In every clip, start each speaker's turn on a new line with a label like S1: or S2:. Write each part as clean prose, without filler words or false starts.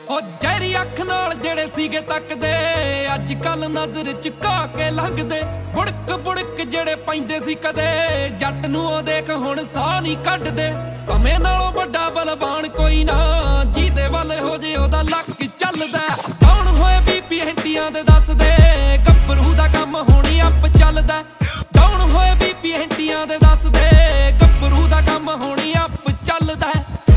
S1: ਉਹ ਜ਼ਹਿਰੀ ਅੱਖ ਨਾਲ ਜਿਹੜੇ ਸੀਗੇ ਤੱਕਦੇ ਅੱਜ ਕੱਲ ਨਜ਼ਰ ਝੁਕਾ ਕੇ ਲੰਘਦੇ। ਬੁੜਕ ਬੁੜਕ ਜਿਹੜੇ ਪੈਂਦੇ ਸੀ ਕਦੇ ਜੱਟ ਨੂੰ ਉਹ ਦੇਖ ਹੁਣ ਸਾਹ ਨਹੀਂ ਕੱਢਦੇ। ਸਮੇਂ ਨਾਲੋਂ ਵੱਡਾ ਬਲਵਾਨ ਕੋਈ ਨਾ ਜਿਹਦੇ ਵੱਲ ਹੋ ਜੇ ਉਹਦਾ ਲੱਕ ਚੱਲਦਾ। ਕੌਣ ਹੋਏ ਬੀਪੀ ਹੰਟੀਆਂ ਦੇ ਦੱਸਦੇ ਗੱਭਰੂ ਦਾ ਕੰਮ ਹੋਣੀ ਅੱਪ ਚੱਲਦਾ। ਕੌਣ ਹੋਏ ਬੀਪੀ ਹੰਟੀਆਂ ਦੇ ਦੱਸਦੇ ਗੱਭਰੂ ਦਾ ਕੰਮ ਹੋਣੀ ਅੱਪ ਚੱਲਦਾ।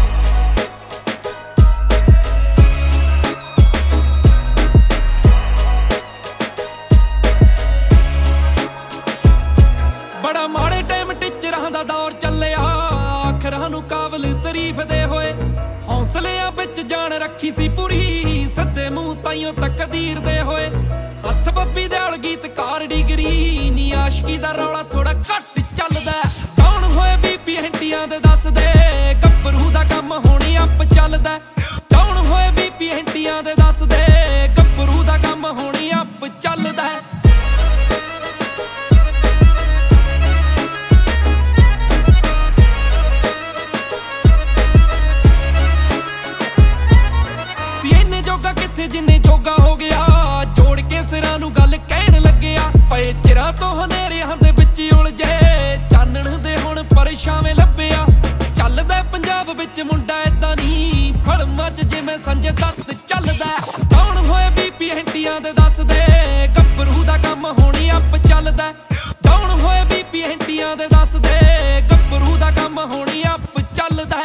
S1: ਬੜਾ ਮਾੜੇ ਟਾਈਮ ਟੀਚਰਾਂ ਦਾ ਦੌਰ ਚੱਲਿਆ ਆਖਰਾਂ ਨੂੰ ਕਾਬਲ ਤਾਰੀਫ ਦੇ ਹੋਏ। ਹੌਸਲਿਆਂ ਵਿੱਚ ਜਾਨ ਰੱਖੀ ਸੀ ਪੂਰੀ ਸੱਦੇ ਮੂੰਹ ਤਾਈਓ ਤਕਦੀਰ ਦੇ ਹੋਏ। ਹੱਥ ਬੱਬੀ ਦਿਆਲ ਗੀਤਕਾਰ ਡਿਗਰੀ ਨੀ ਆਸ਼ਕੀ ਦਾ ਰੌਲਾ ਥੋੜਾ ਘੱਟ ਚੱਲਦਾ। ਕੌਣ ਹੋਏ ਬੀਪੀ ਹੰਟੀਆਂ ਦੇ ਦੱਸਦੇ ਗੱਭਰੂ ਦਾ ਕੰਮ ਹੋਣੀ ਅੱਪ ਚੱਲਦਾ। ਕੌਣ ਹੋਏ ਬੀਪੀ ਹੰਟੀਆਂ ਦੇ ਦੱਸਦੇ ਗੱਭਰੂ ਦਾ ਕੰਮ ਹੋਣੀ ਅੱਪ ਚੱਲਦਾ। ਜੋਗਾ ਕਿੱਥੇ ਜਿੰਨੇ ਜੋਗਾ ਹੋ ਗਿਆ ਜੋੜ ਕੇ ਸਿਰਾਂ ਨੂੰ ਗੱਲ ਕਹਿਣ ਲੱਗਿਆ। ਪਏ ਚਿਰਾਂ ਤੋਂ ਹਨੇਰਿਆਂ ਦੇ ਵਿੱਚ ਉਲਝੇ ਚਾਨਣ ਦੇ ਹੁਣ ਪਰਛਾਵੇਂ ਲੱਭਿਆ। ਚੱਲਦਾ ਪੰਜਾਬ ਵਿੱਚ ਮੁੰਡਾ ਏਦਾਂ ਨਹੀਂ ਫਿਲਮਾਂ 'ਚ ਜਿਵੇਂ ਸੰਜੇ ਦੱਤ ਚੱਲਦਾ। ਕੌਣ ਹੋਏ ਬੀਪੀ ਹੰਟੀਆਂ ਦੇ ਦੱਸਦੇ ਗੱਭਰੂ ਦਾ ਕੰਮ ਹੋਣੀ ਅੱਪ ਚੱਲਦਾ। ਕੌਣ ਹੋਏ ਬੀਪੀ ਹੰਟੀਆਂ ਦੇ ਦੱਸਦੇ ਗੱਭਰੂ ਦਾ ਕੰਮ ਹੋਣੀ ਅੱਪ ਚੱਲਦਾ।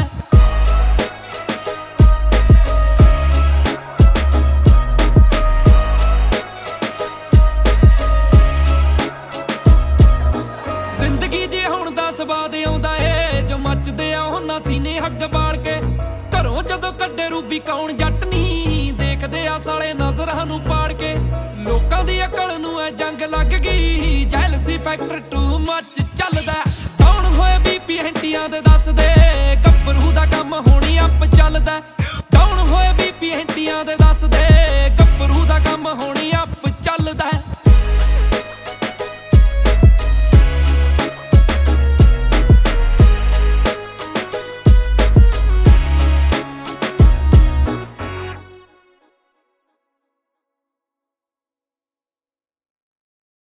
S1: ਸਵਾਦ ਆਉਂਦਾ ਏ ਜੋ ਮੱਚਦੇ ਆ ਉਹਨਾਂ ਸੀਨੇ ਹੱਗ ਬਾਲ ਕੇ। ਘਰੋਂ ਜਦੋਂ ਕੱਢੇ ਰੂਬੀ ਕੌਣ ਜੱਟ ਨਹੀਂ ਦੇਖਦੇ ਆ ਸਾਲੇ ਨਜ਼ਰਾਂ ਨੂੰ ਪਾੜ ਕੇ। ਲੋਕਾਂ ਦੀ ਅਕਲ ਨੂੰ ਐ ਜੰਗ ਲੱਗ ਗਈ ਜੈਲਸੀ ਫੈਕਟਰ ਟੂ ਮੱਚ ਚੱਲਦਾ। ਕੌਣ ਹੋਏ ਬੀਪੀ ਹੰਟੀਆਂ ਦੇ ਦੱਸਦੇ